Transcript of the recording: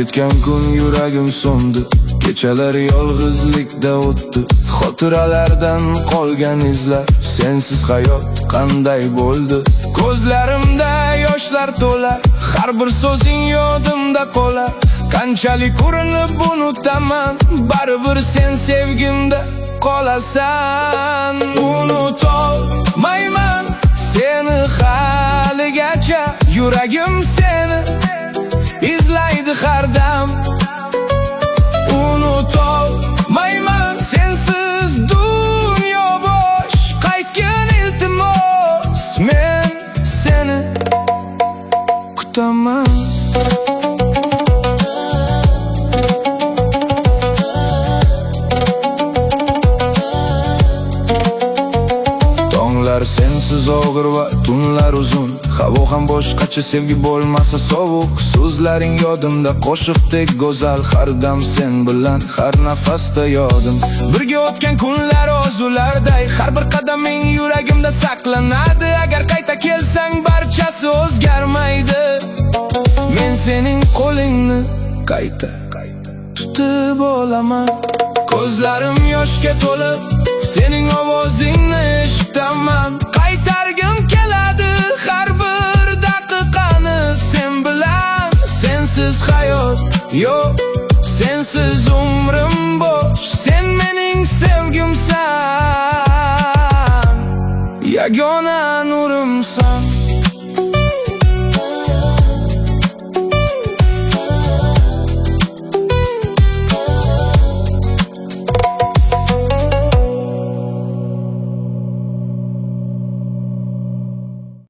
O'tgan kun yuragim so'ndi, kechalar yolg'izlikda o'tdi. Xotiralardan qolgan izlar, sensiz hayot qanday bo'ldi? Ko'zlarimda yoshlar to'lar, har bir so'zing yodimda qolar. Qanchalik urinib unutaman, baribir sen sevgimda qolasan. Unutolmayman seni haligacha, yuragim seni izlaydi har dam. Unutolmayman sensiz dunyo bo'sh, qaytgin iltimos, men seni kutaman. Sensiz og'ir va tunlar uzun, havo ham boshqacha, sevgi bo'lmasa sovuq. So'zlaring yodimda qo'shiqdek go'zal, har dam sen bilan, har nafasda yodim. Birga o'tgan kunlar orzularday, har bir qadaming yuragimda saqlanadi. Agar qayta kelsang barchasi o'zgarmaydi. Men sening qo'lingni qayta tutib olaman. Ko'zlarim yoshga to'lib, sening ovozingni eshitaman. Qaytargim keladi har bir daqiqani sen bilan. Sensiz hayot yo'q, sensiz umrim bo'sh. Sen mening sevgimsan, yagona nurimsan.